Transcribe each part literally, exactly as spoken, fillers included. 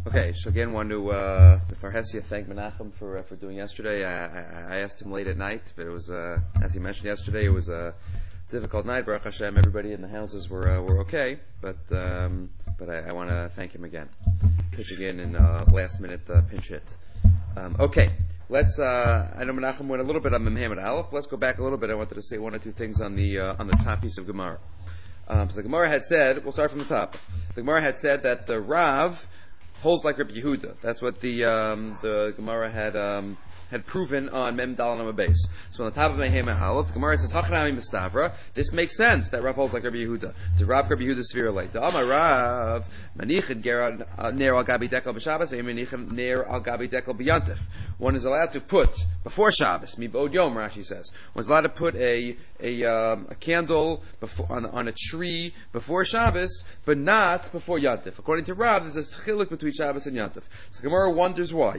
Okay, so again, want to uh, before Hesia thank Menachem for uh, for doing yesterday. I, I, I asked him late at night, but it was uh, as he mentioned yesterday, it was a difficult night. Baruch Hashem, everybody in the houses were uh, were okay, but um, but I, I want to thank him again, pitching in in uh, last minute uh, pinch hit. Um, okay, let's. Uh, I know Menachem went a little bit on Memhamid Aleph. Let's go back a little bit. I wanted to say one or two things on the uh, on the top piece of Gemara. Um, so the Gemara had said, we'll start from the top. The Gemara had said that the Rav holds like Rabbi Yehuda. That's what the um, the Gemara had um, had proven on Mem Dalan Amud Beis. So on the top of Mehema Aleph, the Gemara says Hachanami Mistavra. This makes sense that Rav holds like Rabbi Yehuda. To Rav Rabbi Yehuda Sfira late. The Amar Rav Manichin Ger Ner Al Gabi Dekel b'Shabbos. Manichin Ner Al Gabi Dekel b'Yantif. One is allowed to put before Shabbos. Mi Bod Yom, Rashi says. One's allowed to put a a, um, a candle before, on, on a tree before Shabbos, but not before Yantif. According to Rav, there's a chiluk between Shabbos and Yantif. So Gemara wonders why.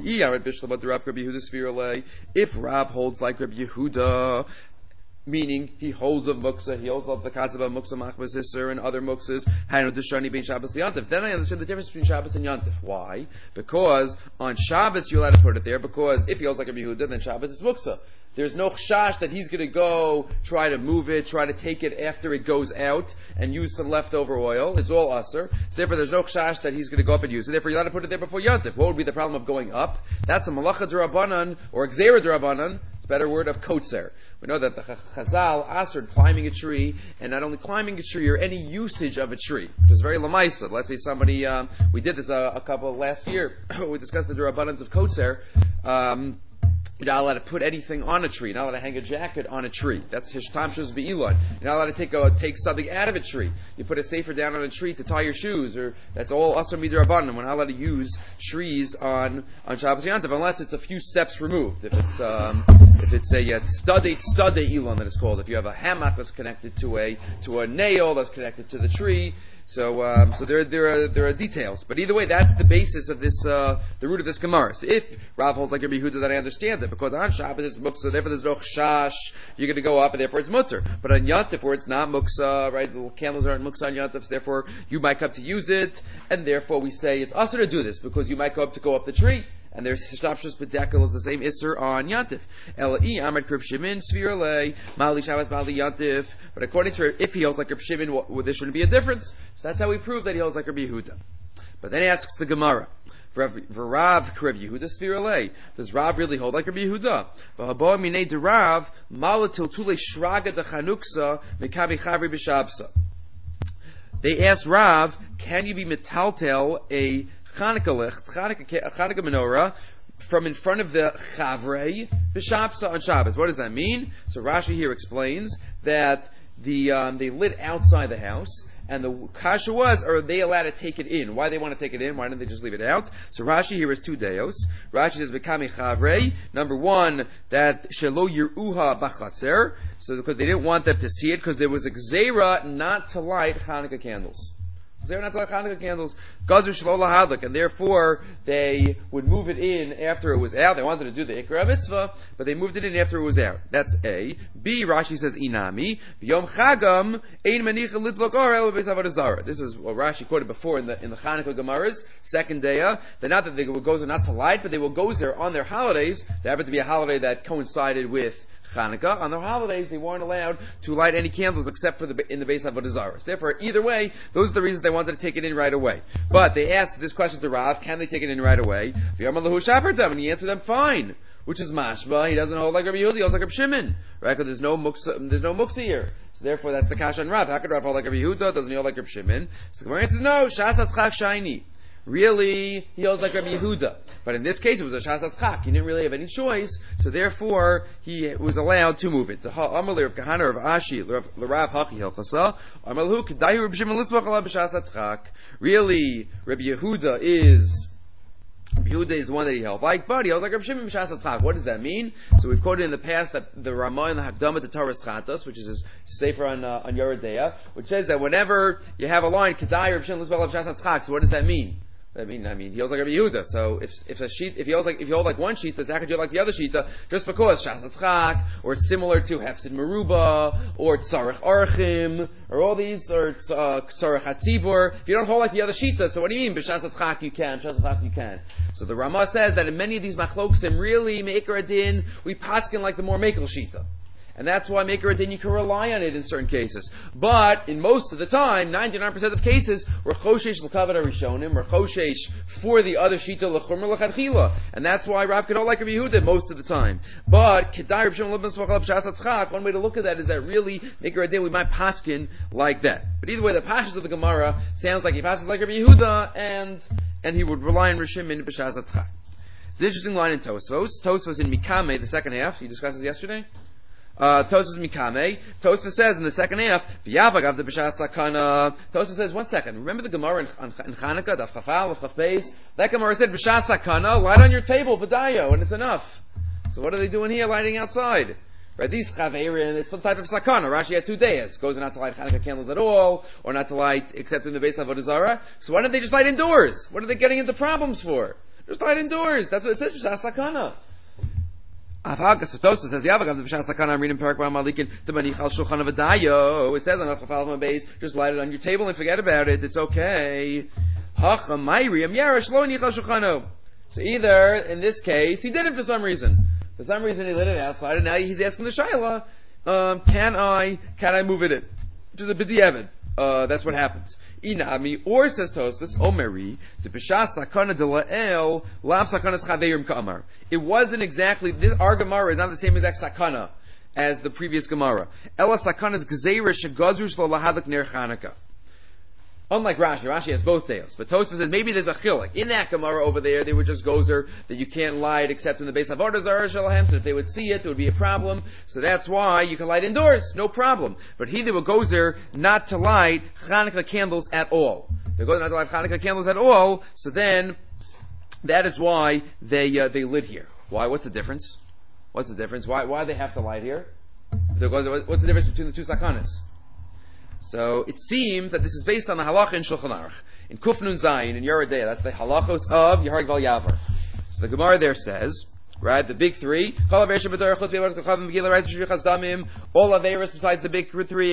If Rav holds like Rabbi Yehuda, meaning he holds of muksa, he holds of the kasaba muksa machmas isser and other muksas, hainu deshani bein Shabbos liyantif. Then I understand the difference between Shabbos and Yantif. Why? Because on Shabbos you're allowed to put it there, because if he holds like Rabbi Yehuda, then Shabbos is muksa. There's no chash that he's going to go try to move it, try to take it after it goes out and use some leftover oil. It's all usser. So therefore there's no chash that he's going to go up and use it. Therefore you're allowed to put it there before Yantif. What would be the problem of going up? That's a malacha d'Rabbanan or gzeira d'Rabbanan. It's a better word of kotzer. We know that the Chazal answered climbing a tree, and not only climbing a tree or any usage of a tree, which is very lamaisa. Let's say somebody, um, we did this a, a couple last year. We discussed the d'Rabbanans of kotzer. Um, You're not allowed to put anything on a tree. You're not allowed to hang a jacket on a tree. That's hishtam shuz ve'ilon. You're not allowed to take a, take something out of a tree. You put a sefer down on a tree to tie your shoes, or that's all asur midrabanan. We're not allowed to use trees on on Shabbos Yantiv unless it's a few steps removed. If it's um, if it's a studate studate ilon that is called. If you have a hammock that's connected to a to a nail that's connected to the tree. So, um, so there, there are there are details, but either way, that's the basis of this, uh, the root of this Gemara. So if Rav holds like Rabbi Yehuda, then I understand it, because on Shabbos it's muksa, therefore there's no chash, you're going to go up, and therefore it's mutter. But on Yantif, where it's not muksa, right, the candles aren't muksa on Yantif, so therefore you might come to use it, and therefore we say it's usher to do this, because you might go up to go up the tree. And there's Hishtapshus B'dekel is the same Isser on Yantif. Elai Amad Krib Shimin Svirle Mali Shabbos Mali Yantif. But according to if he holds like Krib Shimin, well, well, there shouldn't be a difference. So that's how we prove that he holds like Rabbi Yehuda. But then he asks the Gemara. V'Rav Krib Yehuda Svirle. Does Rav really hold like Rabbi Yehuda? V'Habo Minei Derav Malatil Tule Shraga De Chanuksa Mekabi Chavri B'Shabsa. They asked Rav, can you be metaltel a Chanukah licht, Chanukah, Chanukah menorah from in front of the chavrei b'shapsa on Shabbos? What does that mean? So Rashi here explains that the um, they lit outside the house, and the kasha was, are they allowed to take it in? Why they want to take it in? Why don't they just leave it out? So Rashi here is two deos. Rashi says bekami chavrei. Number one, that shelo yiruha b'chatzer, so because they didn't want them to see it, because there was a gzeira not to light Chanukah candles. They're not like Hanukkah candles, Gazer Shlola Hadlik, and therefore they would move it in after it was out. They wanted to do the Ikra Mitzvah, but they moved it in after it was out. That's A. B. Rashi says Inami Yom Chagam Ein Manicha Litzlok Orel Beis Avodah Zarah. This is what Rashi quoted before in the in the Hanukkah Gemaras, second day. They're not that they will go there not to light, but they will go there on their holidays. There happened to be a holiday that coincided with Chanukah. On their holidays, they weren't allowed to light any candles except for the in the Beis Avodah Zarah. Therefore, either way, those are the reasons they wanted to take it in right away. But they asked this question to Rav: can they take it in right away? And he answered them, fine. Which is mashva. He doesn't hold like Rabbi Yehuda. He holds like Rabbi Shimon, right? Because there's no muksa. There's no muksa here. So therefore, that's the kasha on Rav. How could Rav hold like Rabbi Yehuda? Doesn't he hold like Rabbi Shimon? So the Gemara answers, no. Shasat chak shayni. Really, he holds like Rabbi Yehuda. But in this case, it was a Shasat Chak. He didn't really have any choice, so therefore, he was allowed to move it. Amalei of Kahana of Ashi, L'Rav Hachi Hilchasa, Amalhu Kedayu Rabbi Shimon Lismach Alav B'Shasat Chak. Really, Rabbi Yehuda is, Rabbi Yehuda is the one that he held like, but he holds like Rabbi Shimon B'Shasat Chak. What does that mean? So we've quoted in the past that the Ramah and the Hakdamah to Torah Chatas, which is his sefer on, uh, on Yeridea, which says that whenever you have a line, Kedayu Rabbi Shimon Lismach Alav B'Shasat Chak, so what does that mean? I mean, I mean, he holds like Rabbi Yehuda. So if if a sheet, if he holds like if you hold like one sheet, that's actually like the other sheet, just because Shas Chak, or it's similar to Hefsid Meruba, or Tzarech Archim, or all these, or uh, Tzarech Hatzibur. If you don't hold like the other shita, so what do you mean? B'Shas Chak you can, Shas Chak you can. So the Ramah says that in many of these machloksim, really Meikar Adin, we paskin like the more Mekel shita. And that's why Meikar Adin, you can rely on it in certain cases. But in most of the time, ninety-nine percent of cases, we're Choshesh l'kavad harishonim, we're Choshesh for the other shita l'chumr l'chadchila. And that's why Rav could hold like Rabbi Yehuda most of the time. But, Kedai Rav Shimon Lebben Svachal B'Shas Tzchak, one way to look at that is that really, Meikar Adin, we might paskin like that. But either way, the pashas of the Gemara sounds like he passes like Rabbi Yehuda, and, and he would rely on Rishim in B'Shas Tzchak. It's an interesting line in Tosfos. Tosfos in Mikame, the second half, you discussed this yesterday? Uh, Tosfos Mikame. Tosfos says in the second half, V'yavag avda b'shas sakana. Tosfos says, one second, remember the Gemara in, in Chanukah, Daf Chafal, Daf Chaf Beis? That Gemara said, b'shas sakana, light on your table, v'dayo, and it's enough. So what are they doing here, lighting outside? Right, these chaverim, it's some type of sakana. Rashi had two days. Goes not to light Chanukah candles at all, or not to light, except in the Beis Avodah Zarah. So why don't they just light indoors? What are they getting into problems for? Just light indoors. That's what it says, b'shas sakana. Tosfos says, "Yavagav the b'shas sakana." I'm reading Parak Malikin. T'manichal shulchan avadayo. It says on Chafal Beis, just light it on your table and forget about it. It's okay. Hacha Mayriam Yarash lo nichal shulchano. So either in this case he did it for some reason. For some reason he lit it outside, and now he's asking the shayla, um, "Can I? Can I move it in?" Which is a b'diavad. Uh, that's what happens. Inami, or says Tosfos, Omeri, the b'shas sakana de la'el, lav sakanas chaveirim ka'amar. It wasn't exactly, this, our Gemara is not the same exact sakana as the previous Gemara. Ela sakanas gzeira shegazru shlo lahadak ner Chanukah. Unlike Rashi, Rashi has both tales. But Tosfos says maybe there's a chilek. In that Gemara over there, they were just gozer that you can't light except in the Beis Avodah Zarah Shalhem. So if they would see it, it would be a problem. So that's why you can light indoors, no problem. But here they were gozer not to light Chanukah candles at all. They're gozer not to light Chanukah candles at all. So then, that is why they uh, they lit here. Why? What's the difference? What's the difference? Why why they have to light here? What's the difference between the two sakanas? So it seems that this is based on the halacha in Shulchan Aruch. In Kuf Nun Zayin, in Yoreh Deah, that's the halachos of Yehareg Val Yavar. So the Gemara there says, right, the big three, all Averis besides the big three,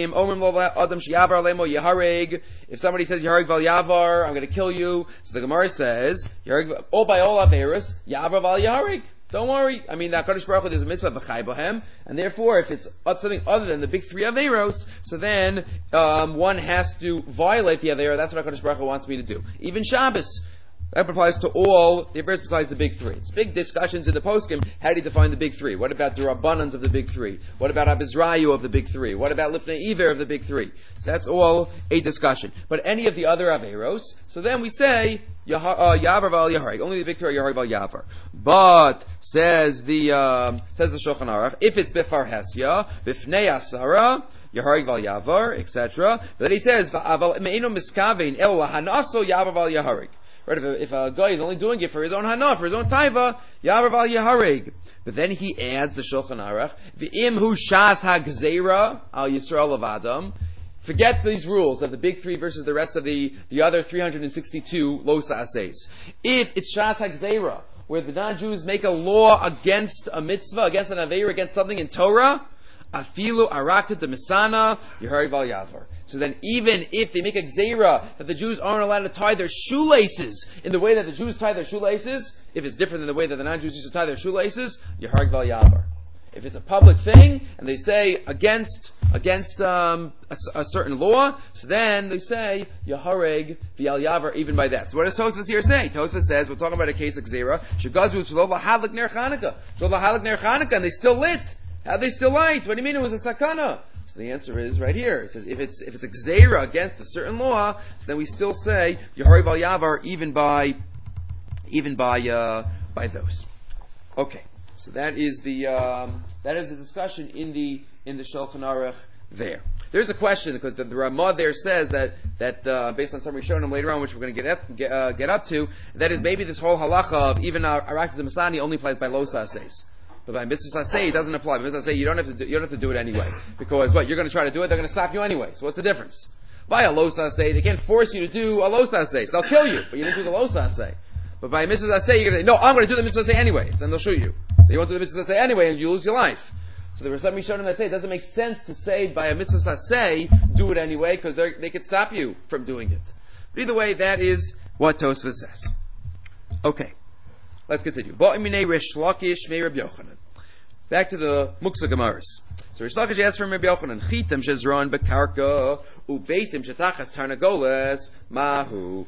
if somebody says Yehareg Val Yavar, I'm going to kill you. So the Gemara says, all by all Averis, Yavar Val Yehareg. Don't worry. I mean, that HaKadosh Baruch Hu, there's a mitzvah b'chai bohem, and therefore, if it's something other than the big three averos, so then um, one has to violate the avera. That's what HaKadosh Baruch Hu wants me to do. Even Shabbos, that applies to all the averos besides the big three. It's big discussions in the poskim. How do you define the big three? What about the rabbanans of the big three? What about Abizrayu of the big three? What about Lifnei Iver of the big three? So that's all a discussion. But any of the other averos, so then we say Yavar Val Yahareg. Only the big three are Yahareg Val Yavar. But says the um, says the Shulchan Aruch, if it's Bifar Hesya, Bifnei Asara, Yahareg Val Yavar, et cetera. But then he says Aval Meinu Miskavein El Hanaso Yavar Val Yahareg. Right, if a, if a guy is only doing it for his own hana, for his own taiva, Yavar Val Yahareg. But then he adds the Shulchan Aruch, V'im Hu Shas HaGzeira Al Yisrael of Adam. Forget these rules of the big three versus the rest of the, the other three hundred sixty-two Lo Sa'aseis. If it's Shas HaGzeira, where the non-Jews make a law against a mitzvah, against an aveira, against something in Torah, Afilu Arakta de Misana, Yehareg Val Yavar. So then even if they make a gzeira that the Jews aren't allowed to tie their shoelaces in the way that the Jews tie their shoelaces, if it's different than the way that the non-Jews used to tie their shoelaces, Yehareg Val Yavar. If it's a public thing, and they say against against um, a, a certain law, so then they say Yahareg V'al Yavar even by that. So what does Tosfos here say? Tosfos says we're talking about a case of gzeira. Shagazu Shalom Lahadlik Ner Chanukah, Shalom Lahadlik Ner Chanukah, and they still lit. How they still light? What do you mean it was a sakana? So the answer is right here. It says if it's if it's a gzeira against a certain law, so then we still say Yahareg Val Yavar even by even by uh, by those. Okay. So that is the um, that is the discussion in the in the Shulchan Aruch there. There's a question because the, the Ramah there says that that uh, based on some Rishonim later on, which we're going to get up, get, uh, get up to, that is maybe this whole halacha of even Arakta de Masani only applies by Lo Sa'aseis. But by Mitzvah Saseh, it doesn't apply. By Mitzvah Saseh, you don't have to do, you don't have to do it anyway because what you're going to try to do it, they're going to stop you anyway. So what's the difference? By a los asay, they can't force you to do a los asay, so they'll kill you, but you didn't do the los asay. But by a mitzvah asay, you're going to say, no, I'm going to do the mitzvah asay anyway, so then they'll shoot you. So you won't do the mitzvah asay anyway, and you lose your life. So there were some Rishonim that say it doesn't make sense to say by a mitzvah asay, do it anyway, because they could stop you from doing it. But either way, that is what Tosfos says. Okay, let's continue. Back to the Muksa Gemaras. So Rish Lakish asks from Rabbi Yochanan, Chitam shezron bekarka ubeisim shetachas tarnagoles mahu.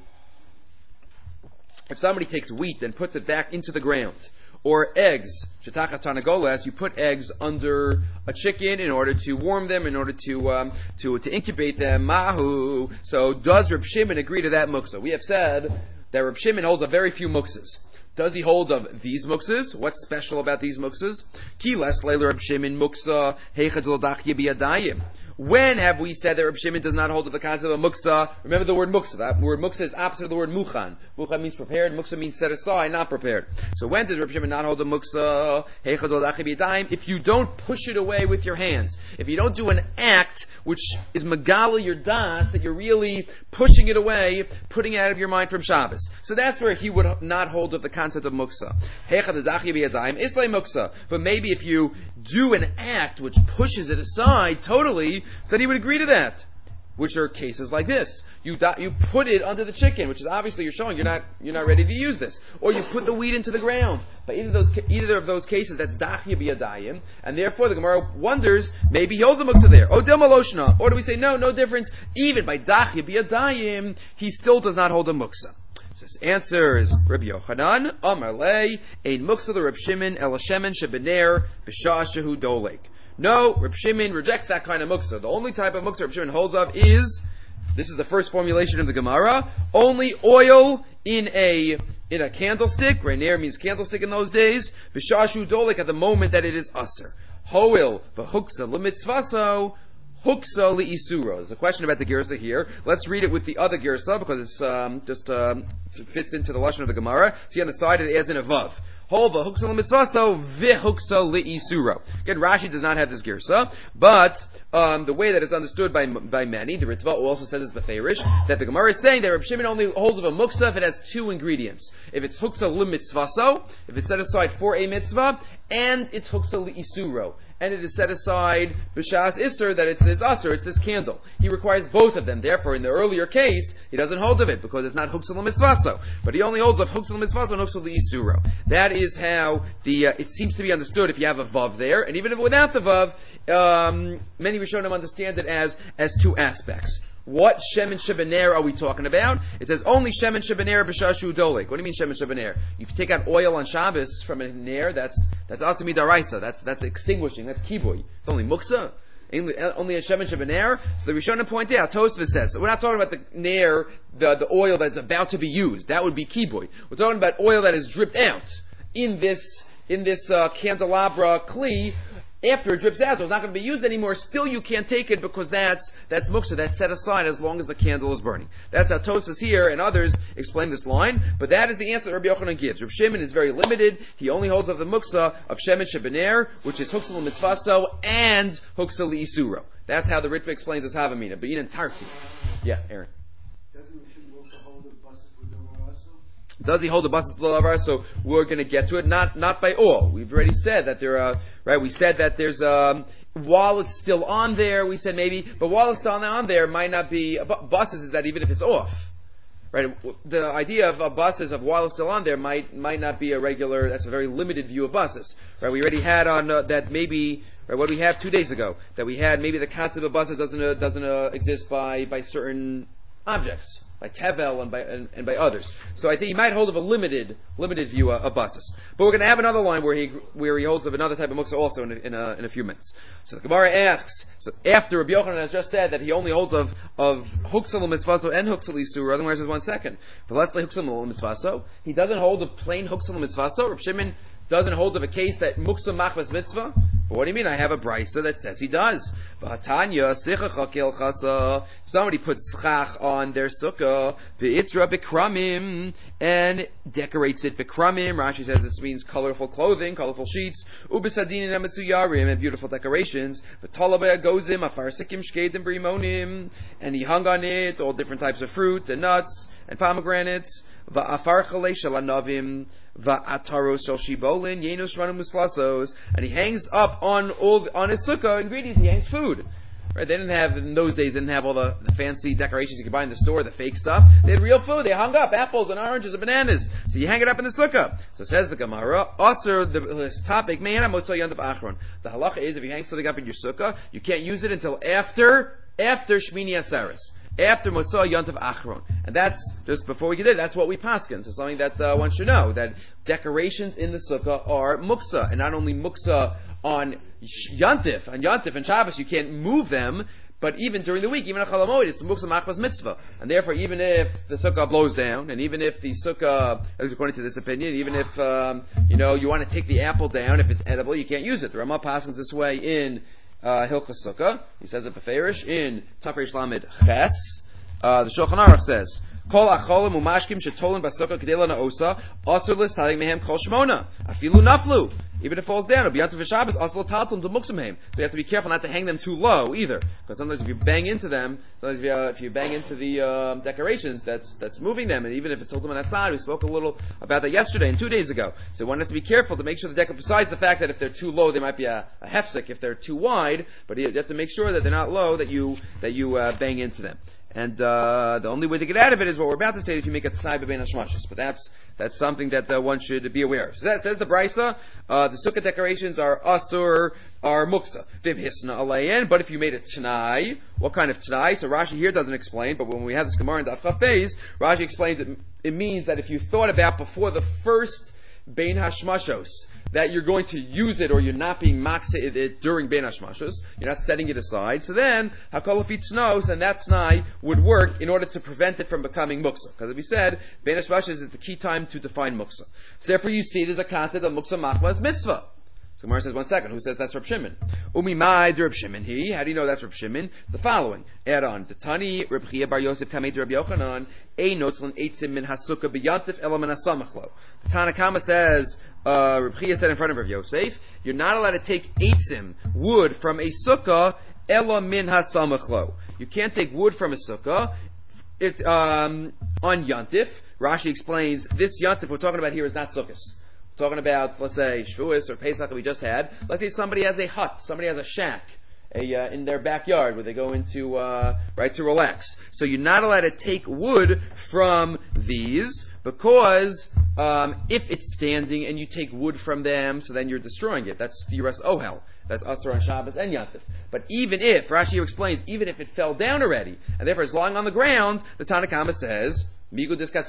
If somebody takes wheat and puts it back into the ground, or eggs, shetachas tarnagoles, you put eggs under a chicken in order to warm them, in order to um, to to incubate them, mahu. So does Reb Shimon agree to that muksa? We have said that Reb Shimon holds a very few muksas. Does he hold of these muksas? What's special about these muksas? Ki les leiler Reb Shimon muksa heichad lo dachye biyadayim. When have we said that Reb Shimon does not hold of the concept of muksa? Remember the word muksa. That word muksa is opposite of the word muchan. Muchan means prepared. Muksa means set aside, not prepared. So when did Reb Shimon not hold the muksa? Heichad lo dachye biyadayim. If you don't push it away with your hands, if you don't do an act which is megala your das, that you're really pushing it away, putting it out of your mind from Shabbos. So that's where he would not hold of the concept of muksa. Heichad lo dachye biyadayim islay muksa. But maybe if you do an act which pushes it aside totally, so then he would agree to that. Which are cases like this. You do, you put it under the chicken, which is obviously you're showing you're not you're not ready to use this. Or you put the wheat into the ground. By either of those either of those cases, that's dachya biyadayim, and therefore the Gemara wonders maybe he holds a muksa there. O del maloshna. Or do we say no, no difference? Even by dachya biyadayim, he still does not hold a muksa. So his answer is Rabbi Yochanan, Amar lei, ein muksa le Reb Shimon el hashemen shebener b'shah shehu dolek. No, Reb Shimon rejects that kind of muksa. The only type of muksa Reb Shimon holds of is, this is the first formulation of the Gemara, only oil in a in a candlestick. Reiner means candlestick in those days. B'shah shehu dolek, at the moment that it is aser. Hoil v'huksa l'mitzvaso. Huksa li'isuro. There's a question about the girsa here. Let's read it with the other girsa because it's um, just um, it fits into the lashon of the Gemara. See on the side it adds in a vav. Hova huksa l'mitzvaso v'huksa li'isuro. Again, Rashi does not have this girsa, but um, the way that it's understood by by many, the Ritva also says it's beferish, that the Gemara is saying that Reb Shimon only holds of a muksa if it has two ingredients. If it's huksa l'mitzvaso, if it's set aside for a mitzvah, and it's huksa li'isuro, and it is set aside b'shas iser, that it's this aser, it's this candle. He requires both of them. Therefore, in the earlier case, he doesn't hold of it because it's not huksa l'mitzvaso, but he only holds of huksa l'mitzvaso and huksa li'isuro. That is how the uh, it seems to be understood if you have a vav there, and even if without the vav, um, many Rishonim understand it as as two aspects. What shemen shebener are we talking about? It says only shemen shebener b'shashu dolek. What do you mean shemen shebener? You take out oil on Shabbos from a ner, that's that's asami daraisa. That's that's extinguishing. That's kibui. It's only muksa. Only a shemen shebener. So the Rishonim point out. Tosfos says so we're not talking about the ner, the the oil that's about to be used. That would be kibui. We're talking about oil that is dripped out in this in this uh, candelabra kli. After it drips out, so it's not going to be used anymore. Still, you can't take it because that's that's muksa, that's set aside as long as the candle is burning. That's how Tosfos here and others explain this line. But that is the answer that Rabbi Yochanan gives. Reb Shimon is very limited. He only holds of the muksa of shemen shebener, which is huksa l'mitzvaso and huksa li'isuro. That's how the Ritva explains this havamina. But in entirety, yeah, Aaron. Does he hold the basis of So we're going to get to it. Not not by all. We've already said that there are right. We said that there's um while it's still on there. We said maybe, but while it's still on there, might not be buses. Is that even if it's off, right? The idea of uh, buses of while it's still on there might might not be a regular. That's a very limited view of buses, right? We already had on uh, that maybe. Right, what we have two days ago that we had maybe the concept of buses doesn't uh, doesn't uh, exist by by certain objects. By Tevel and by and, and by others, so I think he might hold of a limited limited view of, of basis. But we're going to have another line where he where he holds of another type of muksa also in a, in a, in a few minutes. So the Gemara asks, so after Rabbi Yochanan has just said that he only holds of of huksa l'mitzvaso and huksa l'isura, the Gemara says one second. For less huksa l'mitzvaso, he doesn't hold of plain huksa l'mitzvaso. Reb Shimon doesn't hold of a case that muksa machmas mitzvah. But what do you mean? I have a brisa that says he does. If somebody puts schach on their sukkah, v'itra b'kramim, and decorates it b'kramim, Rashi says this means colorful clothing, colorful sheets, u'b'sadinin ametsuyarim, and beautiful decorations, v'tala be'agozim, afarsikim shkedim b'rimonim, and he hung on it all different types of fruit, and nuts, and pomegranates, v'afar chalei shalanavim, va'ataros shel shibolin, yenos shvanim muslasos, and he hangs up on all on his sukkah ingredients. He hangs food. Right? They didn't have in those days. They didn't have all the, the fancy decorations you could buy in the store, the fake stuff. They had real food. They hung up apples and oranges and bananas. So you hang it up in the sukkah. So says the Gemara. Also, the this topic, me'ena motzei yantav achron. The halacha is if you hang something up in your sukkah, you can't use it until after after Shmini Atzeres. After Motzei Yantav Achron. And that's, just before we get it, that's what we paskin. So something that uh, one should know, that decorations in the sukkah are muksa. And not only muksa on Yantif, on Yantif and Shabbos, you can't move them, but even during the week, even on Chol HaMoed, it's muksa machmas mitzvah. And therefore, even if the sukkah blows down, and even if the sukkah, at least according to this opinion, even if, um, you know, you want to take the apple down, if it's edible, you can't use it. The Ramah paskins this way in Uh, Hilchas Sukkah. He says it beferish in Tafresh Lamed Ches. Uh, the Shulchan Aruch says, Kol acholim umashkim shetolim basukah kedela na'osa asur l'stalig mehem kol shmona afilu naflu. Even if it falls down, it'll be unto v'Shabbos asur l'taltum to muksim heim. So you have to be careful not to hang them too low either, because sometimes if you bang into them, sometimes if you, uh, if you bang into the uh, decorations, that's that's moving them, and even if it's tiltum on that side, we spoke a little about that yesterday and two days ago. So one has to be careful to make sure the decoration. Besides the fact that if they're too low, they might be a, a hefsek. If they're too wide, but you have to make sure that they're not low, that you that you uh, bang into them. And uh, the only way to get out of it is what we're about to say, if you make a t'nai b'bein hashmashos. But that's that's something that uh, one should be aware of. So that says the brisa, uh, the sukkah decorations are asur, are muksa. Vim hisna alayin. But if you made a t'nai, what kind of t'nai? So Rashi here doesn't explain, but when we have this Gemara in Daf Chaf Beis, Rashi explains it, it means that if you thought about before the first bein hashmashos, that you're going to use it or you're not being makse it during bein hashmashos, you're not setting it aside, so then hakol afi tznos, and that t'nai would work in order to prevent it from becoming muksa. Because as we said, bein hashmashos is the key time to define muksa. So therefore you see there's a concept of muksa machmas mitzvah. So Gemara says, one second, who says that's Reb Shimon? Umi mai de Reb Shimon he. How do you know that's Reb Shimon? The following. Add on. The Tani, Reb Chia bar Yosef kamei de Reb Yochanan, ein notzlan eitzim min hasukah biyantif ela min hasamachlo. The Tanakama says, uh, Reb Chia said in front of Reb Yosef, you're not allowed to take eitzim, wood, from a sukkah, ela min hasamachlo. You can't take wood from a sukkah, it's, um, on yantif. Rashi explains, this yantif we're talking about here is not sukkahs. Talking about, let's say, Shavuos or Pesach that we just had. Let's say somebody has a hut, somebody has a shack, a uh, in their backyard where they go into, uh, right, to relax. So you're not allowed to take wood from these because um, if it's standing and you take wood from them, so then you're destroying it. That's Stiras Ohel. That's Asur on Shabbos and Yantif. But even if, Rashi explains, even if it fell down already, and therefore it's lying on the ground, the Tanakama says, because this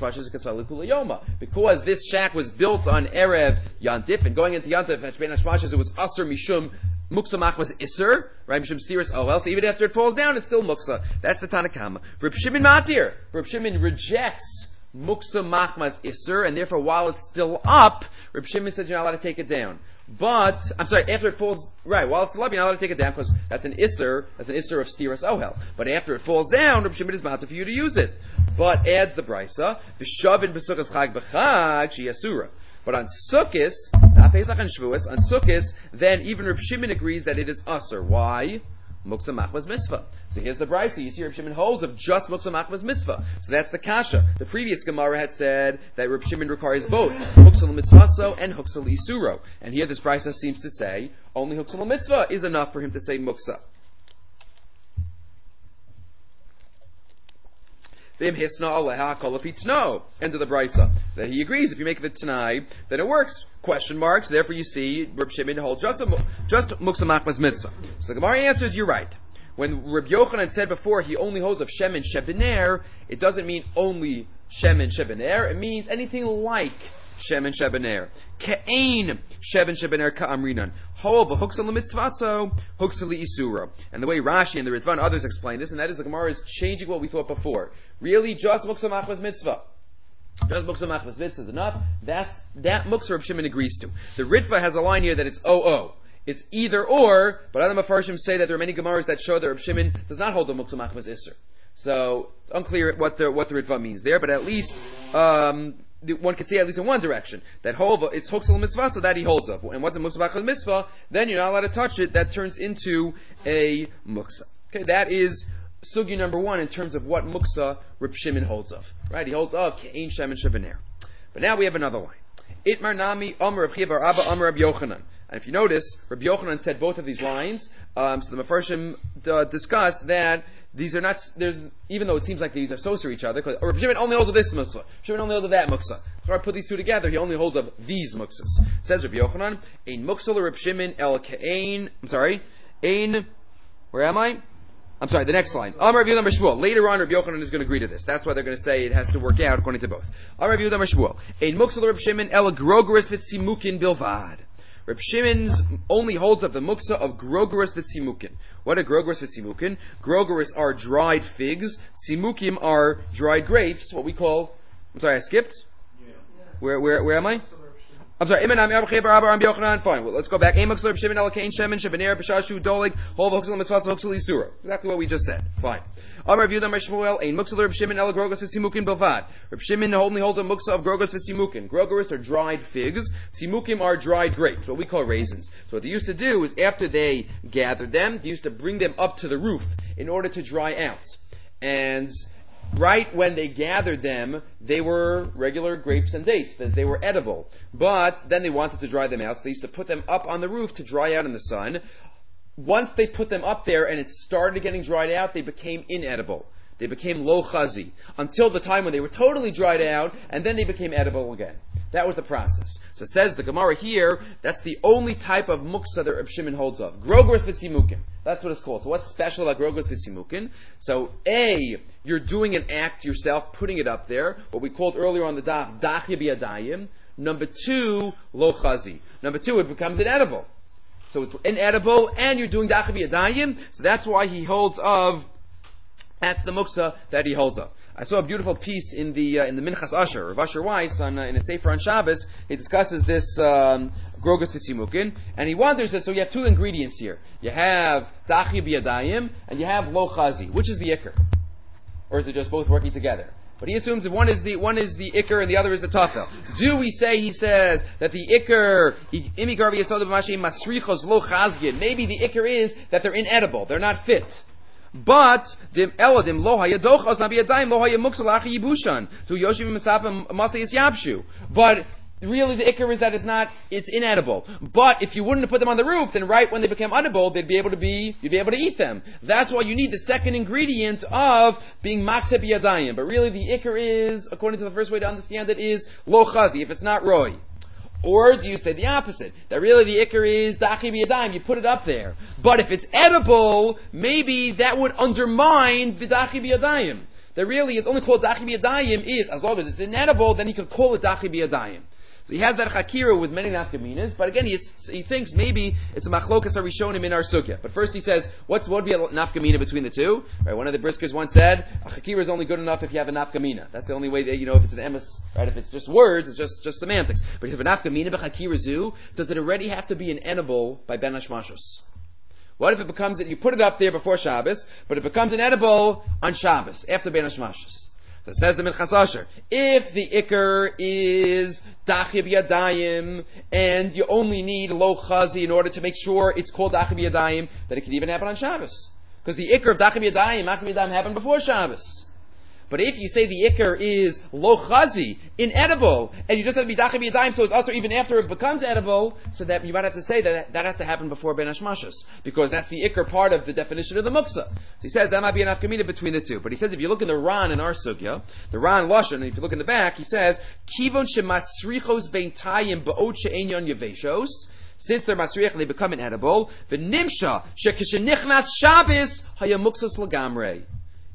shack was built on Erev Yantif, and going into Yantif, it was Asur Mishum Muksa Machmas Isser, right? Mishum Stiras Ohel. So even after it falls down, it's still Muksa. That's the Tanakama. Reb Shimon Matir. Reb Shimon rejects Muksa Machmas Isser, and therefore while it's still up, Reb Shimon says you're not allowed to take it down. But, I'm sorry, after it falls, right, while it's still up, you're not allowed to take it down because that's an Isser, that's an Isser of Stiras Ohel. But after it falls down, Reb Shimon is mounted for you to use it. But adds the brisa, V'shavin b'sukkos chag b'chag she'asura. But on Sukkos, not Pesach and Shavuos, on Sukkos, then even Reb Shimon agrees that it is Asur. Why? Muksa Machmas Mitzvah. So here's the brisa. You see Reb Shimon holds of just Muksa Machmas Mitzvah. So that's the kasha. The previous Gemara had said that Reb Shimon requires both Muksa L'Mitzvaso and Muksa L'Isuro. And here this brisa seems to say only Muksa L'Mitzvah is enough for him to say Muksa. End of the brisa. That he agrees if you make the t'nai, then it works. Question marks. Therefore, you see Reb Shimon holds just a, just Muksa Machmas Mitzvah. So the Gemara answers, you're right. When Reb Yochanan said before he only holds of Shem and Shebener, it doesn't mean only Shem and Shebener. It means anything like Shem and Shebener. Ke'ain Shem and Shebener ka'amrinan. Ho b'huksal l'mitzvaso, huksal li'isura. And the way Rashi and the Ritva and others explain this, and that is the Gemara is changing what we thought before. Really, just Muksa Machmas Mitzvah. Just Muksa Machmas Mitzvah is enough. That's, that Muksa Reb Shimon agrees to. The Ritva has a line here that it's O O. it's either or, but other Mefarshim say that there are many Gemaras that show that Reb Shimon does not hold the Muksa Machmas Isser. So, it's unclear what the, what the Ritva means there, but at least, um, the, one could see at least in one direction, that Hova, it's Hoksel Mitzvah, so that he holds of. And once a Muksa Machmas Mitzvah, then you're not allowed to touch it, that turns into a Muksa. Okay, that is Sugi number one in terms of what Muksa Reb Shimon holds of. Right, he holds of Ke'ein Shemen Shebener. But now we have another line. Itmar Nami, Amr Reb Chiya bar Abba, Amr Reb Yochanan. And if you notice, Reb Yochanan said both of these lines, um, so the Mefarshim uh, discuss that these are not, there's, even though it seems like these are so to each other, because Reb Shimon only holds of this Muksa, Shimon only holds of that Muksa. So I put these two together, he only holds of these Muksas. It says Reb Yochanan, Ein Muksa Reb Shimon el Ke'ein, I'm sorry, Ein, where am I? I'm sorry, the next line. Amar Reb Yehuda Shmuel. Later on, Reb Yochanan is going to agree to this. That's why they're going to say it has to work out according to both. Amar Reb Yehuda Shmuel. Ein Muksa Reb Shimon el Grogeris v'tzimukin bilvad. Reb Shimon's only holds of the muksa of grogeris v'tzimukin. What are grogeris v'tzimukin? Grogeris are dried figs. Tzimukim are dried grapes. What we call. I'm sorry, I skipped. Yeah. Where where where am I? I'm sorry. Fine. Well, let's go back. Exactly what we just said. Fine. Reb Shimon only holds a muksa of grogos v'simukin. Grogeris are dried figs. Simukim are dried grapes, what we call raisins. So what they used to do is after they gathered them, they used to bring them up to the roof in order to dry out. And right when they gathered them, they were regular grapes and dates, as they were edible. But then they wanted to dry them out, so they used to put them up on the roof to dry out in the sun. Once they put them up there and it started getting dried out, they became inedible. They became lo chazi, until the time when they were totally dried out, and then they became edible again. That was the process. So says the Gemara here, that's the only type of muksa that Reb Shimon holds of. Grogeris v'tzimukin. That's what it's called. So what's special about grogeris v'tzimukin? So A, you're doing an act yourself, putting it up there, what we called earlier on the daf, dachya b'yadayim. Number two, lo chazi. Number two, it becomes inedible. So it's inedible, and you're doing dachya b'yadayim, so that's why he holds of, that's the muksa that he holds of. I saw a beautiful piece in the uh, in the Minchas Asher, Rav Asher Weiss, on, uh, in a Sefer on Shabbos. He discusses this um, grogeris v'tzimukin, and he wonders that, so you have two ingredients here. You have dachya b'yadayim, and you have lo chazi. Which is the ikr? Or is it just both working together? But he assumes that one is the one is the ikr and the other is the tafel. Do we say, he says, that the ikr, maybe the ikr is that they're inedible, they're not fit. But dim eladim lo hayadochas nabiyadayim lo hayamuksalach yibushan to yoshim misapim masayis yabshu. But really, the ikar is that it's not, it's inedible. But if you wouldn't have put them on the roof, then right when they became edible, they'd be able to be, you'd be able to eat them. That's why you need the second ingredient of being makseh biyadayim. But really, the ikar is, according to the first way to understand it, is lo chazi, if it's not roy. Or do you say the opposite? That really the ikar is dachya b'yadayim, you put it up there. But if it's edible, maybe that would undermine the dachya b'yadayim. That really it's only called dachya b'yadayim is, as long as it's inedible, then he could call it dachya b'yadayim. So he has that chakira with many nafkaminas, but again he, is, he thinks maybe it's a machlokas harishonim in our sugya. But first he says, what's what would be a nafkamina between the two? Right, one of the briskers once said, a chakira is only good enough if you have a nafkamina. That's the only way that, you know, if it's an emes, right, if it's just words, it's just, just semantics. But if you have a nafkamina b'chakira zu, does it already have to be an edible by ben hashmashos? What if it becomes, you put it up there before Shabbos, but it becomes an edible on Shabbos, after ben hashmashos? So it says the Minchas Asher, if the ikr is dachya b'yadayim, and you only need lo chazi in order to make sure it's called dachya b'yadayim, then it could even happen on Shabbos. Because the ikr of dachya b'yadayim, makseh b'yadayim happened before Shabbos. But if you say the ikr is lo chazi, inedible, and you just have to be dachya b'yadayim, so it's also even after it becomes edible, so that you might have to say that that has to happen before ben hashmashos, because that's the ikr part of the definition of the muksa. So he says that might be an afkamina between the two. But he says if you look in the Ran in our sugya, the Ran Lashon, and if you look in the back, he says kivon shemasrichos beintayim ba'od she'enyon yeveshos. Since they're masriach, they become inedible. V'nimsha shekishenichnas Shabbos hayamuksos lagamrei.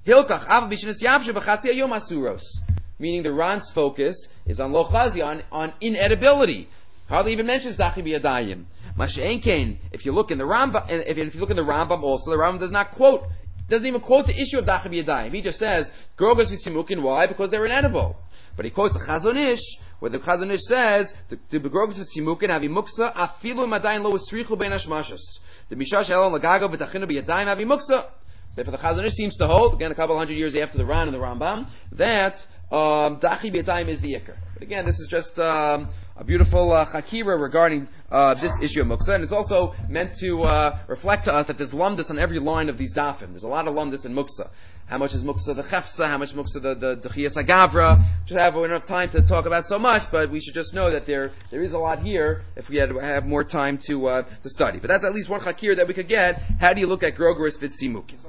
Meaning the Ran's focus is on lo chazi, on, on inedibility. Hardly even mentions dachya b'yadayim. Masha'enkein, if you look in the Rambam, if, if you look in the Rambam also, the Rambam does not quote, doesn't even quote the issue of dachya b'yadayim. He just says grogeris v'tzimukin. Why? Because they're inedible. But he quotes the Chazon Ish, where the Chazon Ish says, the begrogos v'tzimukin havi muksa afilu madayin lo esrichu ben hashmashas. The mishash elon lagago v'tachinu b'yadayim havi muksa. Therefore, the Chazon Ish seems to hold, again, a couple hundred years after the Ran and the Rambam, that um, dachi b'yadayim is the ikar. But again, this is just um, a beautiful uh, chakira regarding uh, this issue of muksa, and it's also meant to uh, reflect to us that there's lumdus on every line of these dafim. There's a lot of lumdus in muksa. How much is muksa the chefsa? How much muksa the the, the chiyas agavra? We should have enough time to talk about so much, but we should just know that there there is a lot here if we had to have more time to uh, to study. But that's at least one chakir that we could get. How do you look at grogeris vitzimukin?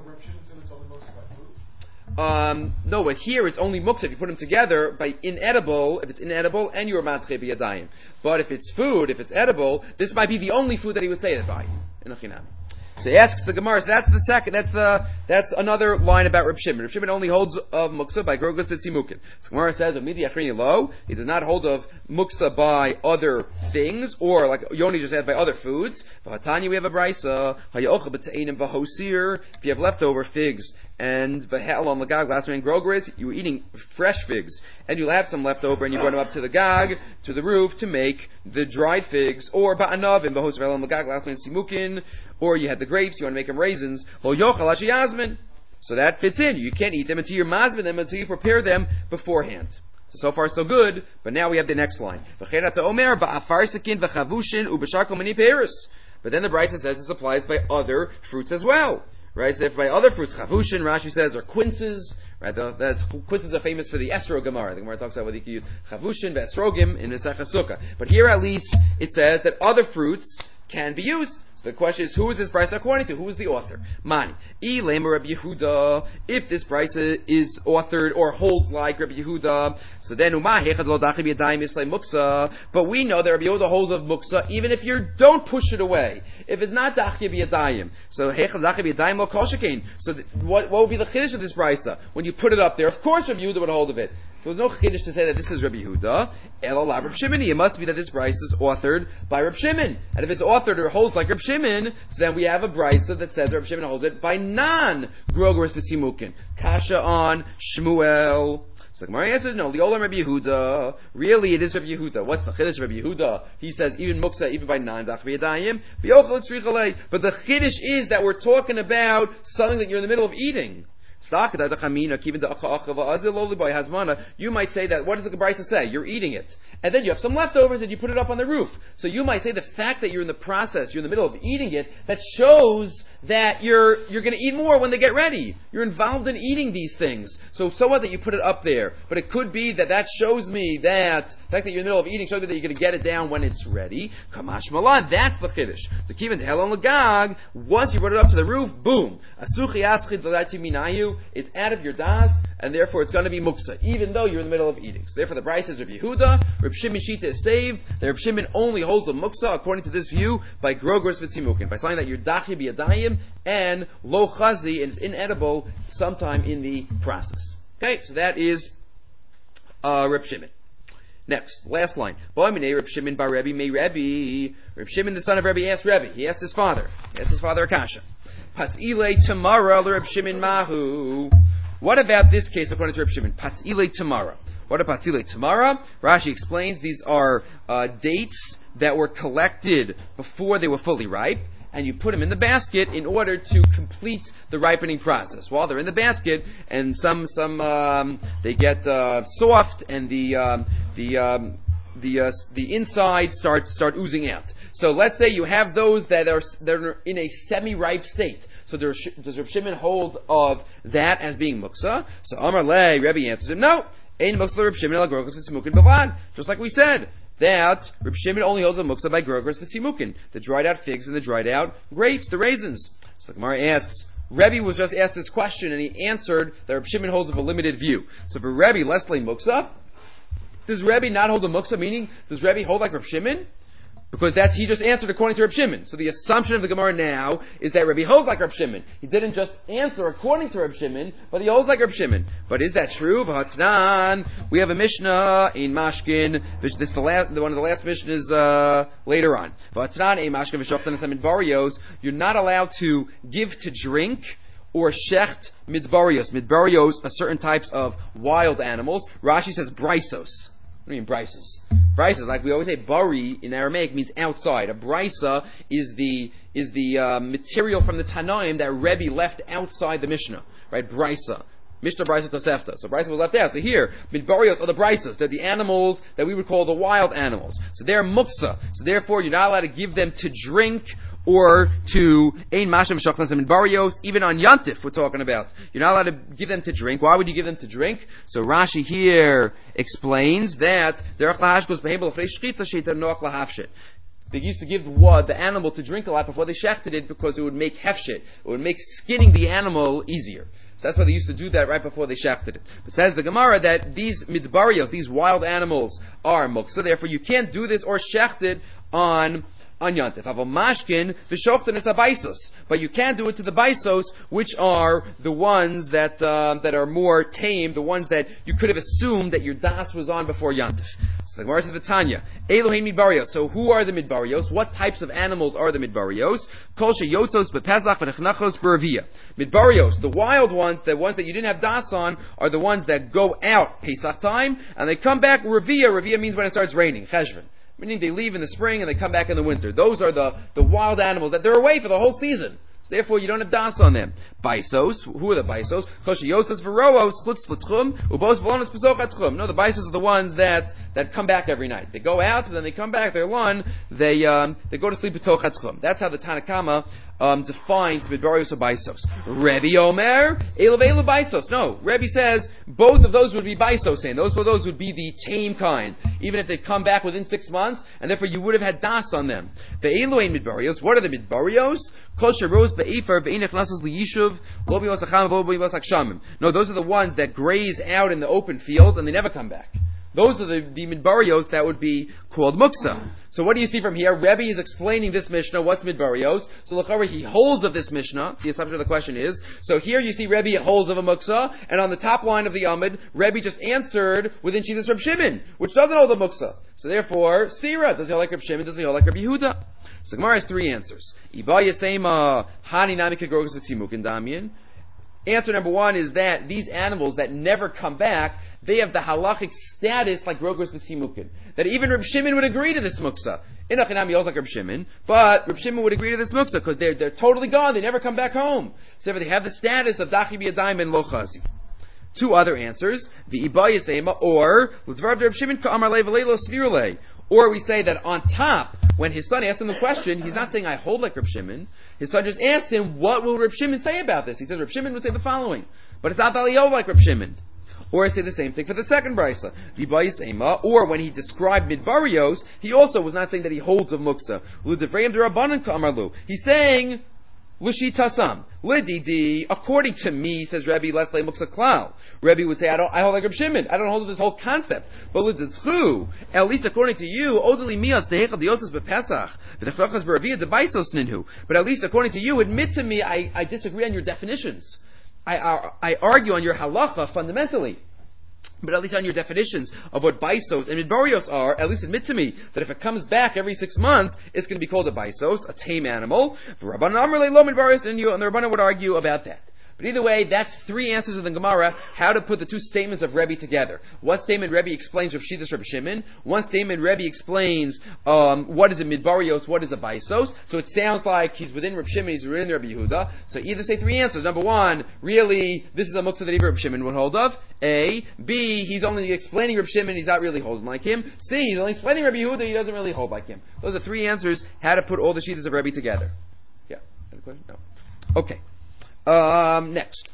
Um, no, but here it's only muksa if you put them together by inedible, if it's inedible, and you're matche b'yadayim. But if it's food, if it's edible, this might be the only food that he would say it by. In a chinam. So he asks the Gemara, so that's the second, that's the, that's another line about Reb Shimon. Reb Shimon only holds of muksa by grogeris v'tzimukin. So Gemara says, "Amidi achrini lo," he does not hold of muksa by other things, or like Yoni just said, by other foods. V'hatanya, we have a brisa, hayocha b'teinim v'hosir, if you have leftover figs, and v'hel on the gag, last one in grogeris, you were eating fresh figs, and you'll have some left over, and you brought them up to the gag, to the roof, to make the dried figs, or ba'anav, and v'hosir v'hel on the gag, last one in simukin, or you had the grapes, you want to make them raisins, lo yochal ashi yasmin. So that fits in. You can't eat them until you're mazmin them, until you prepare them beforehand. So, so far so good, but now we have the next line. But then the Brisa says this applies by other fruits as well. Right? So if by other fruits, chavushin, Rashi says, are quinces, right? The, that's, quinces are famous for the Esro Gemara. The Gemara talks about whether you can use chavushin, ve'esrogim in the Sukkah. But here at least, it says that other fruits can be used. So the question is, who is this brisa according to? Who is the author? Mani. I lema Rabbi Yehuda. If this brisa is authored or holds like Rabbi Yehuda, so then umah hechad lo dachi b'yadayim islay muksa. But we know that Rabbi Yehuda holds of muksa even if you don't push it away. If it's not dachi b'yadayim, so hechad dachi b'yadayim lo kol shekein. So th- what what would be the chiddush of this brisa when you put it up there? Of course, Rabbi Yehuda would hold of it. So there's no chiddush to say that this is Rabbi Yehuda. Elo la Reb Shimon. It must be that this brisa is authored by Reb Shimon. And if it's authored or holds like Reb Shimon, so then we have a brisa that says Reb Shimon holds it by non-grogeris v'tzimukin. Kasha on Shmuel. So the Gemara answers, no, Liolam Rabbi Yehuda. Really, it is Rabbi Yehuda. What's the chiddush of Rabbi Yehuda? He says even muksa, even by non-dach b'yadayim. But the chiddush is that we're talking about something that you're in the middle of eating. You might say that, what does the Brisa say? You're eating it. And then you have some leftovers and you put it up on the roof. So you might say the fact that you're in the process, you're in the middle of eating it, that shows that you're, you're gonna eat more when they get ready. You're involved in eating these things. So, so what that you put it up there. But it could be that that shows me that, the fact that you're in the middle of eating shows me that you're gonna get it down when it's ready. Kamash Malan, that's the Chiddush. The Kivan Hel on Lagag, once you put it up to the roof, boom. Asuchi aschid l'dati minayu. It's out of your das, and therefore it's going to be muksa, even though you're in the middle of eating. So therefore the Brisa is Reb Yehuda, Reb Shimon Shita is saved, the Reb Shimon only holds a muksa, according to this view, by grogeris v'tzimukin, by saying that you're dachi b'yadayim, and lo chazi, and it's inedible sometime in the process. Okay, so that is uh, Reb Shimon. Next, last line. Reb Shimon bar Rebbe may Rebbe. Reb Shimon, the son of Rebbe, asked Rebbe. He asked his father. He asked his father Akasha. Patzile Tamara Reb Shimon Mahu. What about this case according to Reb Shimon? Patzile Tamara. What about Patzile Tamara? Rashi explains these are uh, dates that were collected before they were fully ripe, and you put them in the basket in order to complete the ripening process. While they're in the basket, and some some um, they get uh, soft, and the um, the um, the uh, the inside start start oozing out. So let's say you have those that are that are in a semi-ripe state. So does, does Reb Shimon hold of that as being muksa? So Amar Le, Rebbe answers him, no. Ein muksa Reb Shimon al grogeris v'tzimukin b'vad. Just like we said, that Reb Shimon only holds a muksa by grogeris v'tzimukin, the dried out figs and the dried out grapes, the raisins. So the Gemara asks, Rebbe was just asked this question and he answered that Reb Shimon holds of a limited view. So for Rebbe, Leslie muksa, does Rebbe not hold a muksa? Meaning, does Rebbe hold like Reb Shimon? Because that's, he just answered according to Reb Shimon. So the assumption of the Gemara now is that Rebbe holds like Reb Shimon. He didn't just answer according to Reb Shimon, but he holds like Reb Shimon. But is that true? V'hatnan, we have a Mishnah in Mashkin. This is the last, one of the last Mishnahs uh, later on. V'hatnan, a Mashkin v'shoftan asam in varios. You're not allowed to give to drink or shecht midbarios. Midbarios are certain types of wild animals. Rashi says brisos. What do you mean brisos? Brisos, like we always say, bari in Aramaic means outside. A brisa is the is the uh, material from the Tanaim that Rebbe left outside the Mishnah, right? Brisa. Mishnah Brisa Tosefta. So Brisa was left out. So here, midbarios are the brisas. They're the animals that we would call the wild animals. So they're muksa. So therefore, you're not allowed to give them to drink or to ein mashem shachnas and midbarios. Even on Yantif, we're talking about. You're not allowed to give them to drink. Why would you give them to drink? So Rashi here explains that they used to give the, uh, the animal to drink a lot before they shechted it because it would make hefshet. It would make skinning the animal easier. So that's why they used to do that right before they shechted it. But says the Gemara that these midbarios, these wild animals, are muksa. Therefore, you can't do this or shecht it on on Yantif. Aval mashkin v'shoftin is a baisos, but you can't do it to the baisos, which are the ones that uh, that are more tame, the ones that you could have assumed that your das was on before Yantif. So the Gemara says V'tanya, Elohim midbarios. So who are the midbarios? What types of animals are the midbarios? Kol sheyotzos bepesach v'nechnachos b'revia. Midbarios, the wild ones, the ones that you didn't have das on, are the ones that go out Pesach time and they come back revia. Revia means when it starts raining. Cheshvan. Meaning they leave in the spring and they come back in the winter. Those are the, the wild animals that they're away for the whole season. So therefore you don't have das on them. Baisos, who are the baisos? Koshiyosas v'roos, chutz l'tchum, ubos v'lonas pesach atchum. No, the baisos are the ones that, that come back every night. They go out and then they come back, they're lun, they, um, they go to sleep b'toch atchum. That's how the Tanakama Um, defines midbarios or baisos. Rebbe Omer, elav elav baisos. No, Rebbe says both of those would be baisos, and those those would be the tame kind, even if they come back within six months, and therefore you would have had das on them. The eloim midbarios. What are the midbarios? Kol sheros be'efer ve'inech nasas liyishuv lo b'yos acham lo b'yos akshamim. No, those are the ones that graze out in the open field and they never come back. Those are the, the midbarios that would be called muksa. So what do you see from here? Rebbe is explaining this Mishnah, what's midbarios. So l'chara he holds of this Mishnah. The assumption of the question is, so here you see Rebbe holds of a muksa, and on the top line of the Amud, Rebbe just answered within Shitas Reb Shimon, which doesn't hold a muksa. So therefore, Sira, does he hold like Reb Shimon, does he hold like Reb Yehuda? So Gemara has three answers. Iba Yasema, Hani Namika Grogus V'Simukin Damien. Answer number one is that these animals that never come back, they have the halachic status like Rogos V'Simukin. That even Reb Shimon would agree to this muksa. Inachinam yos like Reb Shimon, but Reb Shimon would agree to this muksa because they're, they're totally gone, they never come back home. So they have the status of Dachi B'Yadayim and Lochazi. Two other answers, the Ibayis Ema, or L'Dvar Reb Shimon Ka'amar Le V'Leilo Svirule. Or we say that on top, when his son asked him the question, he's not saying I hold like Reb Shimon. His son just asked him, what will Reb Shimon say about this? He says Reb Shimon would say the following, but it's not Valio like Reb Shimon. Or I say the same thing for the second brisa, V'Bayis Ema. Or when he described midbarios, he also was not saying that he holds of muksa. L'Divrayim D'Rabbanan Ka'amar Lu. He's saying L'Shitasam, L'Didi, according to me, says Rebbe, Leslie Muksa Klal. Rebbe would say, I don't, I hold like Reb Shimon. I don't hold of this whole concept. But L'Ditzchu, at least according to you, Odeli Mias, Dehechad Diosas Bepesach, V'Nechrachas B'Raviyah, Debaisos Ninhu. But at least according to you, admit to me, I, I disagree on your definitions. I, I, I argue on your halacha fundamentally. But at least on your definitions of what baisos and midbarios are, at least admit to me that if it comes back every six months, it's going to be called a baisos, a tame animal. The Rabbanan Amrle lo midbarios, and you and the Rabbanan would argue about that. But either way, that's three answers of the Gemara, how to put the two statements of Rebbe together. One statement Rebbe explains Rav Shitas Reb Shimon. One statement Rebbe explains um, what is a midbarios, what is a baisos. So it sounds like he's within Reb Shimon, he's within Reb Yehuda. So either say three answers. Number one, really, this is a muksa that even Reb Shimon would hold of. A. B. He's only explaining Reb Shimon, he's not really holding like him. C. He's only explaining Reb Yehuda, he doesn't really hold like him. Those are three answers, how to put all the Shitas of Rebbe together. Yeah. Any question? No. Okay. Um, next.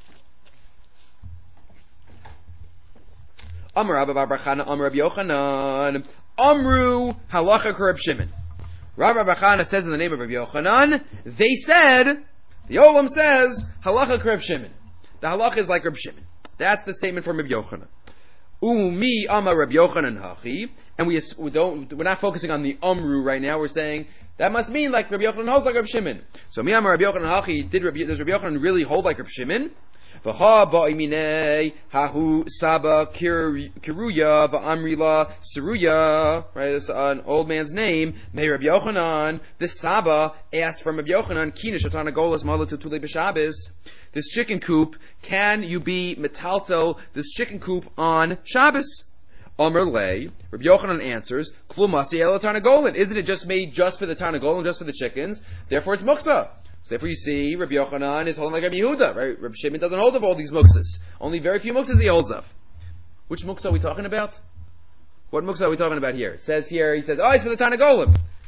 Amar Rabbi Bar Chana, Amar Rabbi Yochanan, Amru Halacha Reb Shimon. Rabbi Bar Chana says in the name of Rabbi Yochanan, they said, the Olam says, Halacha Reb Shimon. The halacha is like Reb Shimon. That's the statement from Rabbi Yochanan. Umi Amar Rabbi Yochanan Hachi, and we we don't we're not focusing on the Amru right now. We're saying That must mean like Rabbi Yochanan holds like Rabbi Shimon. So miyam Rabbi Yochanan hachi, did Rabbi, does Rabbi Yochanan really hold like Rabbi Shimon? V'ha ba'imine hahu saba kiruya va'amrila seruya. Right, it's an old man's name. May Rabbi Yochanan, this Saba asked from Rabbi Yochanan, Kina shatana golas mala tutule b'Shabbos. This chicken coop, can you be metalto this chicken coop on Shabbos? Amr lei, Rabbi Yochanan answers, Klumasi el tarnagolin. Isn't it just made just for the tarnagolin, just for the chickens? Therefore it's muksa. So therefore you see, Rabbi Yochanan is holding like Rabbi Yehuda, right? Rabbi Shimon doesn't hold of all these muksas. Only very few muksas he holds of. Which muksa are we talking about? What muksa are we talking about here? It says here, he says, oh, it's for the tarnagolim.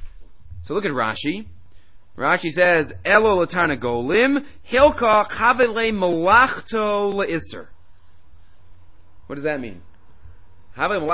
So look at Rashi. Rashi says, Elo l'tarnagolim, hilka chavele malachto le'isser. What does that mean? So that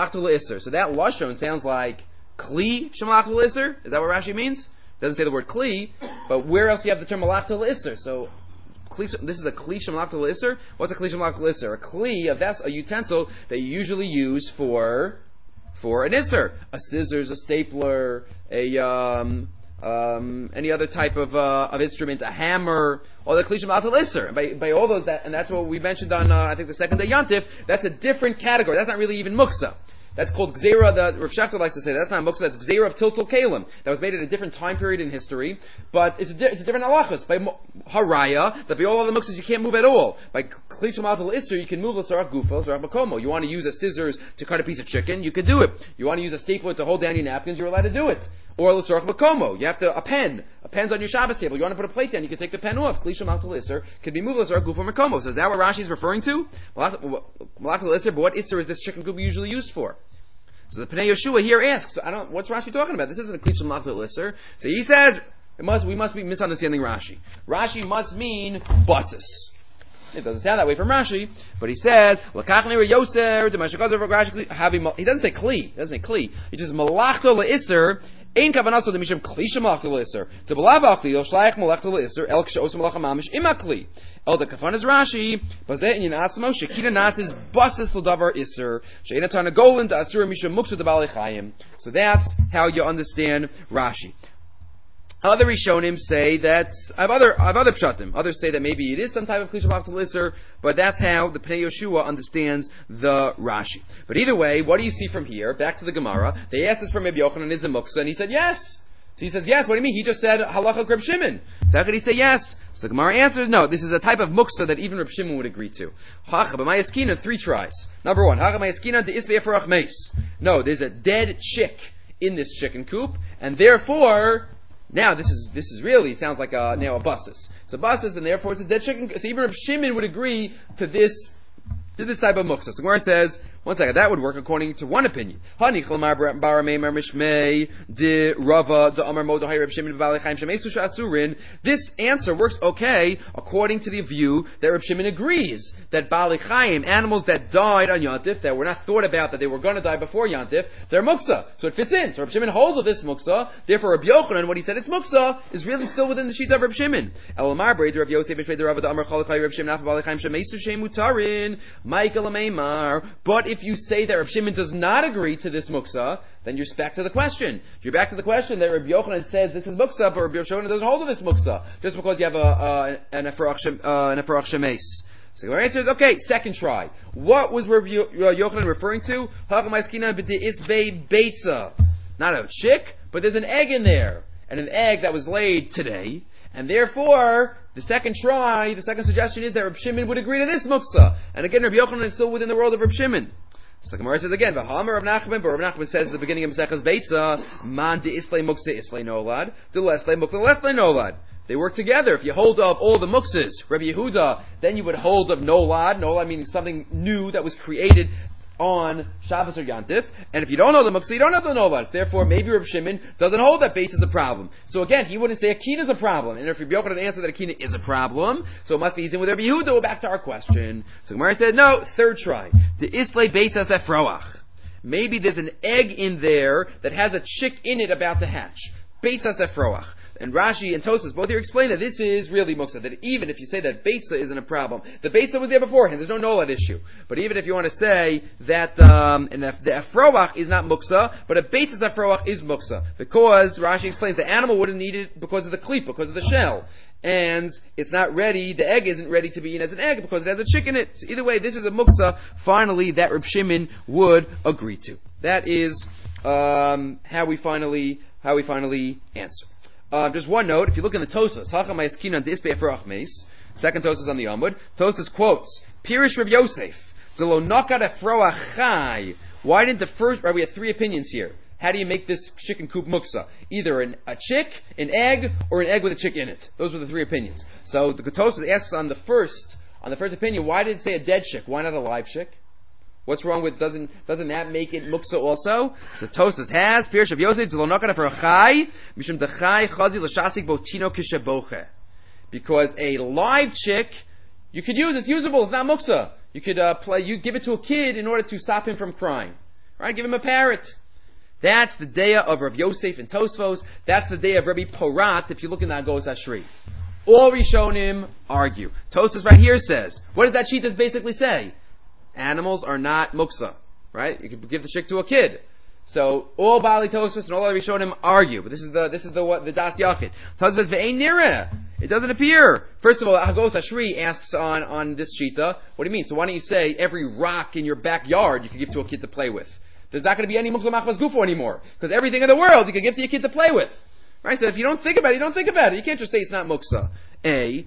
lashon sounds like kli shemalachta l'isser. Is that what Rashi means? It doesn't say the word kli, but where else do you have the term malachta l'isser? So kli, this is a kli shemalachta l'isser. What's a kli shemalachta l'isser? A kli, a vessel, a utensil that you usually use for for an isser, a scissors, a stapler, a um, um, any other type of uh, of instrument, a hammer, all the kli shemalachta l'isser. And by by all those, that, and that's what we mentioned on uh, I think the second day Yantif. That's a different category. That's not really even muksa. That's called gzeira. The Rav Shechter likes to say that's not muksa. That's gzeira of tiltul kalim. That was made at a different time period in history, but it's a, di- it's a different halachos. By haraya, that by all other muksas you can't move at all. By kli shemalachta l'isser you can move l'sarach gufa, l'sarach makomo. You want to use a scissors to cut a piece of chicken, you can do it. You want to use a stapler to hold down your napkins, you're allowed to do it. Or l'sarach makomo. You have to a pen. A pen's on your Shabbos table. You want to put a plate down, you can take the pen off. Kli shemalachta l'isser can be moved l'sarach gufa makomo. So is that what Rashi is referring to? Malachta l'isser, but what isser is this chicken coop usually used for? So the Pnei Yeshua here asks, so I don't, what's Rashi talking about? This isn't a klitz malachta l'isser. So he says, it must, we must be misunderstanding Rashi. Rashi must mean buses. It doesn't sound that way from Rashi, but he says, he doesn't say kli, he doesn't say kli. He just malachta l'isser, ein kavanaso de misham kli shemalachta l'isser. To b'lav akli, yol shlayach malachta l'isser, el k'she'os malacha mamish imakli. El the kafan is Rashi, bazeh in yinatzmo, shekina nas is basis l'davar isser, she'ena tarnagolin da asura misham muksa de balei chayim. So that's how you understand Rashi. Other Rishonim say that, I have other, I have other pshatim. Others say that maybe it is some type of kli shemalachta l'isser, but that's how the Pnei Yeshua understands the Rashi. But either way, what do you see from here? Back to the Gemara. They asked this from Rabbi Yochanan, is a muksa, and he said yes. So he says yes. What do you mean? He just said halacha Reb Shimon. So how could he say yes? So the Gemara answers no. This is a type of muksa that even Reb Shimon would agree to. Hacha b'mayaskina, three tries. Number one, hacha b'mayaskina de isbe efarach meis. No, there's a dead chick in this chicken coop, and therefore now this is this is really sounds like a now a buses. It's a buses, and therefore it's a dead chicken. So even Reb Shimon would agree to this to this type of muksa. So Gemara says, one second, that would work according to one opinion. This answer works okay according to the view that Reb Shimon agrees that Baalei Chaim, animals that died on Yantif, that were not thought about that they were going to die before Yantif, they're muksa. So it fits in. So Reb Shimon holds of this muksa. Therefore Reb Yochanan, when he said it's muksa, is really still within the sheet of Reb Shimon. But if you say that Reb Shimon does not agree to this muksa, then you're back to the question. You're back to the question that Reb Yochanan says this is muksa, but Reb Yochanan doesn't hold of this muksa, just because you have a, uh, an eferach shemes. So the answer is, okay, second try. What was Reb Yochanan referring to? Not a chick, but there's an egg in there. And an egg that was laid today. And therefore, the second try, the second suggestion is that Reb Shimon would agree to this muksa. And again, Reb Yochanan is still within the world of Reb Shimon. So the Gemara says again, V'hamer Rav Nachman, but Rav Nachman says at the beginning of Maseches Beitza, Man de islay muksa islay nolad, de leslay muksa leslay nolad. They work together. If you hold of all the muksas, Rabbi Yehuda, then you would hold of nolad, nolad meaning something new that was created on Shabbos or Yantif, and if you don't know the muksa, you don't have the nolad. Therefore, maybe Reb Shimon doesn't hold that base is a problem. So again, he wouldn't say a kina is a problem, and if Rabbi Yochanan answered that a kina is a problem, so it must be he's in with Rabbi Yehuda. We're back to our question. So Gemara said, no, third try. The islay beis as efroach. Maybe there's an egg in there that has a chick in it about to hatch. Beis as efroach. and Rashi and Tosas both here explain that this is really muksa. That even if you say that beitza isn't a problem, the beitza was there beforehand. There's no nolad issue. But even if you want to say that um, and the, the afroach is not muksa, but a beitza's afroach is muksa, because Rashi explains the animal wouldn't need it because of the kleep, because of the shell. And it's not ready, the egg isn't ready to be eaten as an egg because it has a chick in it. So either way, this is a muksa, finally, that Reb Shimon would agree to. That is um, how we finally how we finally answer. Uh, just one note, if you look in the Tosas, second Tosas on the Amud, Tosas quotes, Pirish Rav Yosef, why didn't the first, right, we have three opinions here. How do you make this chicken coop muksa? Either an, a chick, an egg, or an egg with a chick in it. Those were the three opinions. So the Tosas asks on the first, on the first opinion, why did it say a dead chick? Why not a live chick? What's wrong with, doesn't, doesn't that make it muksa also? So Tosas has, Pirish of Yosef, Delonakana for a chai, Mishum Dachai, Chazi, Lashasik, Botino, Kishaboche. Because a live chick, you could use, it's usable, it's not muksa. You could, uh, play, you give it to a kid in order to stop him from crying. Right? Give him a parrot. That's the day of Rav Yosef and Tosfos. That's the day of Rabbi Porat, if you look in the Agos Ashri. All Rishonim argue. Tosfos right here says, what does that sheet basically say? Animals are not muksa. Right? You could give the chick to a kid. So, all Bali Tosfos and all other Rishonim argue. But this is the, this is the, what, the Das Yachid. Tosfos says, Ve'ein nireh. It doesn't appear. First of all, Agos Ashri asks on, on this shita, what do you mean? So why don't you say every rock in your backyard you can give to a kid to play with? There's not going to be any muksa machmas gufo anymore. Because everything in the world you can give to your kid to play with. Right? So if you don't think about it, you don't think about it. You can't just say it's not muksa. A.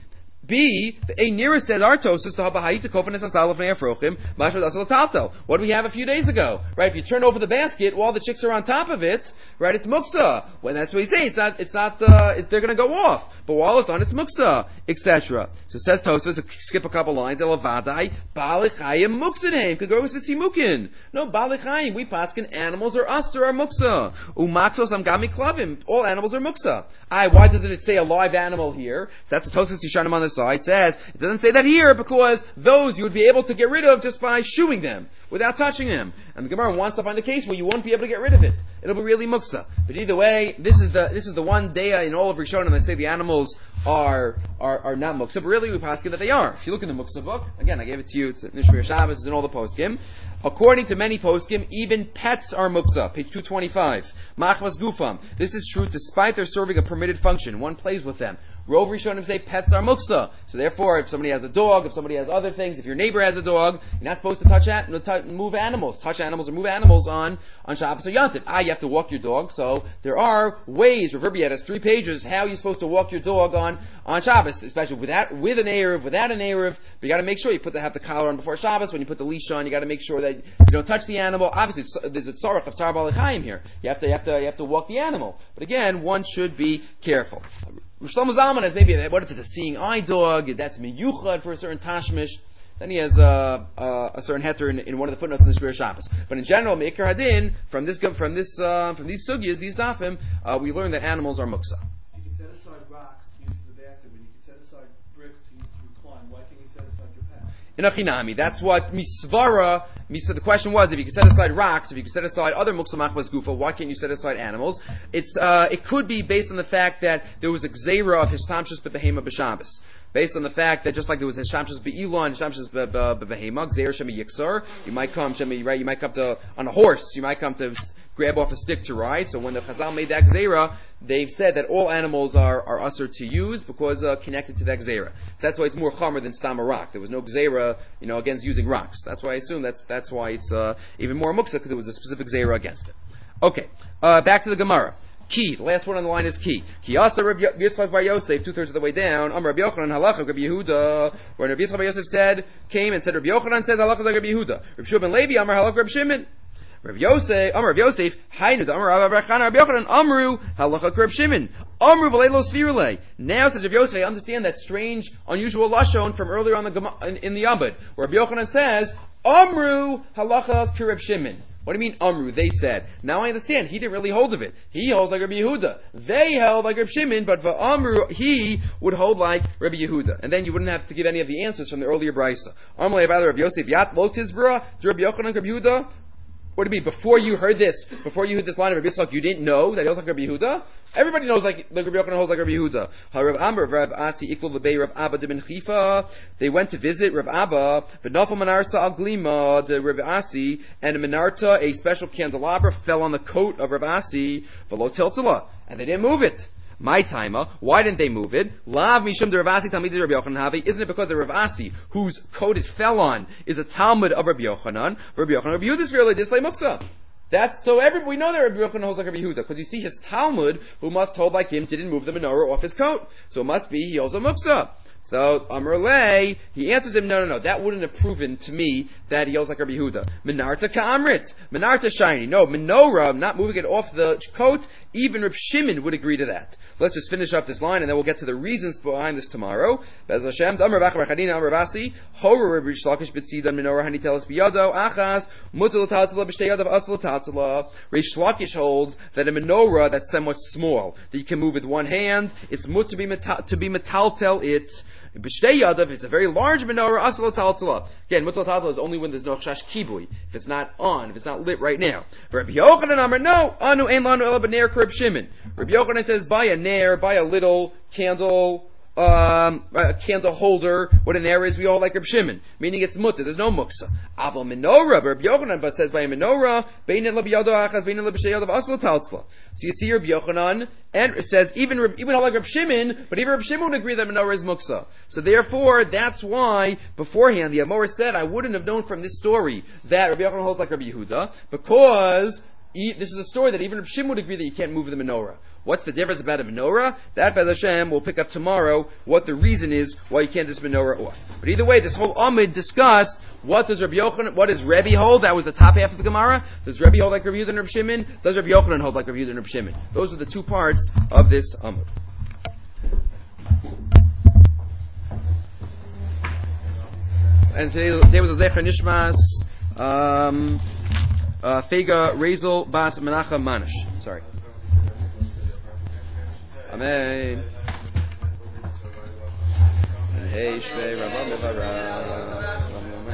B. The A nearest says our toast to habahai to kofanes asal lefnei afrochim mashmad asal tatel. What do we have a few days ago? Right? If you turn over the basket, while the chicks are on top of it, right? It's muksa. When that's what he's saying. It's not. It's not. Uh, it, they're going to go off. But while it's on, it's muksa, et cetera. So says Tosfos. Skip a couple lines. Elavadai balichayim muksadeim. Could go with simukin. No balichayim. We paskin animals are us or are muksa. Umaksos amgami klavim. All animals are muksa. I. Why doesn't it say a live animal here? So that's the Tosfos Yishanim on this side says, it doesn't say that here because those you would be able to get rid of just by shooing them, without touching them. And the Gemara wants to find a case where you won't be able to get rid of it. It'll be really muksa. But either way, this is the this is the one day in all of Rishonim that say the animals are are, are not muksa, but really we paskin that they are. If you look in the muksa book, again I gave it to you, it's at Nishmir Shabbos, it's in all the poskim. According to many poskim, even pets are muksa. Page two twenty-five. Machmas gufam. This is true despite their serving a permitted function. One plays with them. Rov Rishonim say pets are muksa. So therefore, if somebody has a dog, if somebody has other things, if your neighbor has a dog, you're not supposed to touch at, no, t- move animals, touch animals or move animals on, on Shabbos or Yantiv. Ah, you have to walk your dog. So there are ways, Reverbiat has three pages, how you're supposed to walk your dog on, on Shabbos, especially with that, with an Erev, without an Erev. But you gotta make sure you put the, have the collar on before Shabbos. When you put the leash on, you gotta make sure that you don't touch the animal. Obviously, it's, there's a tzarech of tzar balachayim here. You have to, you have to, you have to walk the animal. But again, one should be careful. Shlomo Zalman has maybe, what if it's a seeing eye dog, that's miyuchad for a certain tashmish, then he has uh, uh, a certain heter in, in one of the footnotes in the Shver Shabbos. But in general, Me'ikar Hadin, from this, from this, uh, from these sugyas, these dafim, uh, we learn that animals are muksa. You can set aside rocks to use for the bathroom, and you can set aside bricks to use to recline. Why can't you set aside your pet? In Achinami, that's what misvara. So the question was, if you can set aside rocks, if you can set aside other muksa machmas gufa, why can't you set aside animals? It's uh, it could be based on the fact that there was a gzeira of histamshus b'behema b'Shabbos. Based on the fact that just like there was histamshus b'Elon, histamshus b'behema, gzeira shemi yiksar, you might come shemi right, you might come to on a horse, you might come to grab off a stick to ride. So when the Chazal made that gzeira, they've said that all animals are, are usher to use because uh, connected to that gzeira. That's why it's more chomer than stam a rock. There was no gzeira, you know, against using rocks. That's why I assume that's that's why it's uh, even more muksa because there was a specific gzeira against it. Okay, uh, back to the Gemara. Key. The last one on the line is key. Ki asa Rabbi Yitzchak bar Yosef, two thirds of the way down. Amar Rabbi Yochanan halacha Rabbi Yehuda. Where Rabbi Yitzchak bar Yosef said, came and said Rabbi Yochanan says halacha like Rabbi Yehuda. Rabbi Shimon ben Levi Amar halacha Rabbi Shimon. Rabbi Yosef, Amar Rabbi Yosef, Hainu Amar Rabbi Chana Rabbi Yochanan Amru halacha Rabbi Shimon. Amru v'leilo svirule. Now says Rabbi Yosef, I understand that strange, unusual lashon from earlier on the in, in the Abed, where Rabbi Yochanan says Amru halacha Rabbi Shimon. What do you mean Amru? They said. Now I understand. He didn't really hold of it. He holds like Rabbi Yehuda. They held like Rabbi Shimon, but for Amru, he would hold like Rabbi Yehuda. And then you wouldn't have to give any of the answers from the earlier brisa. Amru Rabbi Yosef Yat Lo Tizbra, Rabbi Yochanan Rabbi Yehuda. What do you mean? Before you heard this, before you heard this line of Rabbi Yitzchak, you didn't know that he holds like Rabbi Yehuda? Everybody knows like Rabbi Yochanan holds like Rabbi Yehuda. Rav Amr, Rav Asi, Iklu Lebei, Rav Abba de Ben Chifa. They went to visit Rav Abba, V'nafal Menarsa Al Glima, de Rav Asi, and a Menarta, a special candelabra, fell on the coat of Rav Asi, V'lo Tiltala, and they didn't move it. My timer. Why didn't they move it? Lav mishum de Rav Asi Talmidei Rabbi Yochanan Havi. Isn't it because the Rav Asi, whose coat it fell on, is a Talmud of Rabbi Yochanan? Rabbi Yochanan, Rabbi Yehuda's really dislay muksa. That's so. Every we know that Rabbi Yochanan holds like Rabbi Yehuda because you see his Talmud, who must hold like him, didn't move the menorah off his coat. So it must be he holds a muksa. So Amar Lei, he answers him, no, no, no, that wouldn't have proven to me that he holds like Rabbi Yehuda. Menarta ka'amrit, menarta shiny. No, menorah, not moving it off the coat, even Reb Shimon would agree to that. Let's just finish up this line and then we'll get to the reasons behind this tomorrow. Bez Hashem, Amar Bachar Chadina, Amar Basi, Hora Reb Rish Lakish B'tzidan menorah hanitelas biyado, achas, mutal tatala b'shtei yadav asla tatala. Rish Lakish holds that a menorah that's somewhat small, that you can move with one hand, it's mut to be meta- to be metaltel it. B'shtei yadav, it's a very large menorah, asla tatala. Again, mutal tatala is only when there's no chash kibui. If it's not on, if it's not lit right now. For Rabbi Yochanan Amar, no, anu ein lanu ela b'ner k'Reb Shimon. Rabbi Yochanan says, buy a nair, buy a little candle, um, a candle holder. What a nair is, we all like Reb Shimon. Meaning it's mutter, there's no muksa. Aval menorah, Rabbi Yochanan but says by a menorah, bein el b'yado achas, bein el b'shtei yadav asla taltzla. So you see Rabbi Yochanan, and it says even even like Reb Shimon, but even Reb Shimon would agree that menorah is muksa. So therefore, that's why beforehand the Amorah said I wouldn't have known from this story that Rabbi Yochanan holds like Rabbi Yehuda, because this is a story that even Reb Shimon would agree that you can't move the menorah. What's the difference about a menorah? That, B'ez Hashem, we'll pick up tomorrow what the reason is why you can't just menorah off. But either way, this whole Amid discussed what does Rabbi Yochanan, what does Rebbe hold? That was the top half of the Gemara. Does Rebbe hold like Rabbi Yehuda and Reb Shimon? Does Rabbi Yochanan hold like Rabbi Yehuda and Reb Shimon? Those are the two parts of this Amud. And today, today was a Zecher Nishmas, um, uh, Fega Rezel Bas Menachem Manish. Sorry. Amen. Hey, Shvei Rabba Mevara.